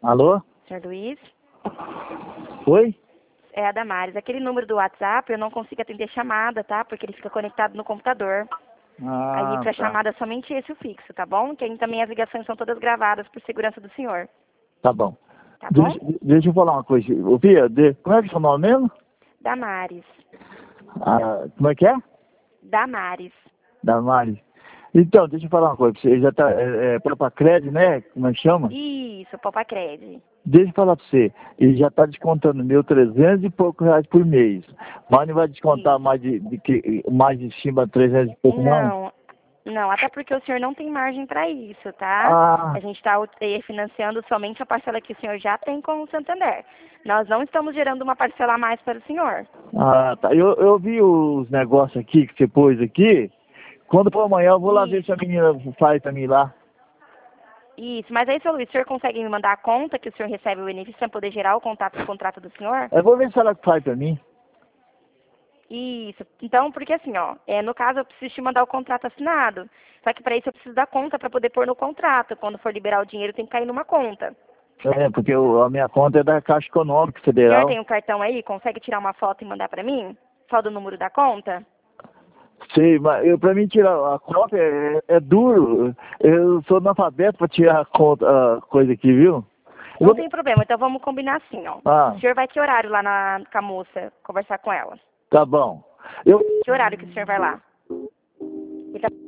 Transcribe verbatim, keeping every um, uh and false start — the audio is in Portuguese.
Alô? senhor Luiz? Oi? É a Damares. Aquele número do WhatsApp eu não consigo atender chamada, tá? Porque ele fica conectado no computador. Aí Ah, pra tá. chamada somente esse o fixo, tá bom? Que aí também as ligações são todas gravadas por segurança do senhor. Tá bom. Tá bom? Deixa, deixa eu falar uma coisa. Ô, Pia, de, como é que é o seu nome mesmo? Damares. Ah, como é que é? Damares. Damares. Então, deixa eu falar uma coisa pra você. Ele já tá, é, é pra crédito, né? Como é que chama? Isso, Popacred. Deixa eu falar pra você. Ele já tá descontando meu trezentos e poucos reais por mês. Mas não vai descontar Isso. mais de, de, que- mais de cima de trezentos e pouco, não? Não, não, até porque o senhor não tem margem para isso, tá? Ah, A gente está financiando somente a parcela que o senhor já tem com o Santander. Nós não estamos gerando uma parcela a mais para o senhor. ah, tá. Eu, eu vi os negócios aqui que você pôs aqui. Quando for amanhã, eu vou lá ver se a Isso, menina faz pra mim lá. isso. Mas aí, seu Luiz, o senhor consegue me mandar a conta que o senhor recebe o benefício para poder gerar o contato, o contrato do senhor? Eu vou ver se ela faz pra mim. Isso. Então, porque assim, ó, é, no caso eu preciso te mandar o contrato assinado. Só que para isso eu preciso da conta para poder pôr no contrato. Quando for liberar o dinheiro tem que cair numa conta. É, porque eu- a minha conta é da Caixa Econômica O senhor Federal. tem um cartão aí? Consegue tirar uma foto e mandar para mim? Só do número da conta? Sei, mas eu, pra mim tirar a conta é, é duro. Eu sou analfabeto pra tirar a conta, a coisa aqui, viu? Eu Não vou- tem problema, então vamos combinar assim, ó. O Ah, senhor vai que horário lá na, com a moça conversar com ela? tá bom. Eu, Que horário que o senhor vai lá? Ele tá